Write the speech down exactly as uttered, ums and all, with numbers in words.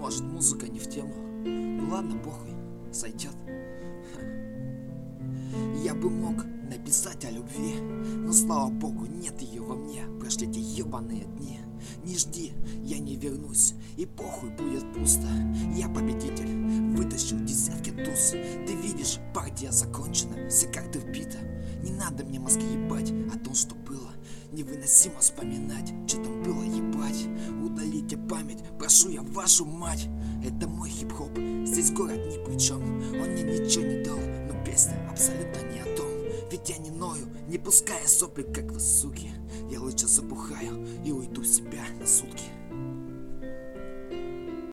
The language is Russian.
Может, музыка не в тему? Ну ладно, похуй, сойдет. Я бы мог написать о любви, но слава богу, нет ее во мне. Прошли эти ебаные дни. Не жди, я не вернусь, и похуй будет пусто. Я победитель, вытащил десятки туз. Ты видишь, партия закончена, все карты вбиты. Не надо мне мозги ебать о том, что было. Невыносимо вспоминать, что там было ебать. Удалите память, прошу я вашу мать. Это мой хип-хоп, здесь город ни при чем. Он мне ничего не дал, но песня абсолютно не о том. Ведь я не ною, не пуская сопли, как вы, суки. Я лучше забухаю и уйду в себя на сутки.